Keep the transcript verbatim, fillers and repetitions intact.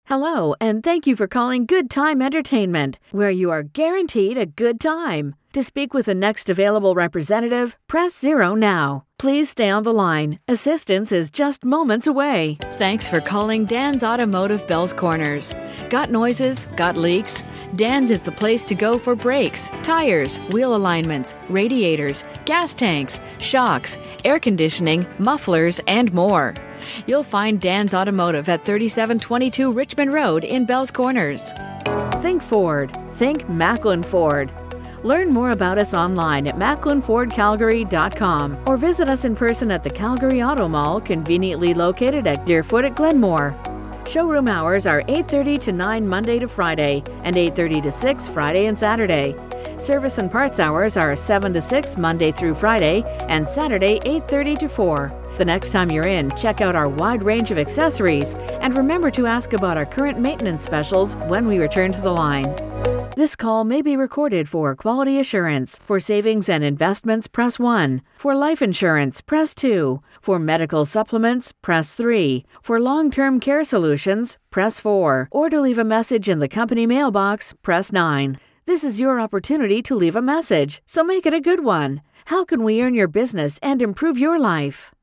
Hello, and thank you for calling Good Time Entertainment, where you are guaranteed a good time. To speak with the next available representative, press zero now. Please stay on the line. Assistance is just moments away. Thanks for calling Dan's Automotive Bells Corners. Got noises? Got leaks? Dan's is the place to go for brakes, tires, wheel alignments, radiators, gas tanks, shocks, air conditioning, mufflers, and more. You'll find Dan's Automotive at thirty-seven twenty-two Richmond Road in Bells Corners. Think Ford. Think Macklin Ford. Learn more about us online at macklin ford calgary dot com or visit us in person at the Calgary Auto Mall, conveniently located at Deerfoot at Glenmore. Showroom hours are eight thirty to nine Monday to Friday and eight thirty to six Friday and Saturday. Service and parts hours are seven to six Monday through Friday and Saturday eight thirty to four. The next time you're in, check out our wide range of accessories and remember to ask about our current maintenance specials when we return to the line. This call may be recorded for quality assurance. For savings and investments, press one. For life insurance, press two. For medical supplements, press three. For long-term care solutions, press four. Or to leave a message in the company mailbox, press nine. This is your opportunity to leave a message, so make it a good one. How can we earn your business and improve your life?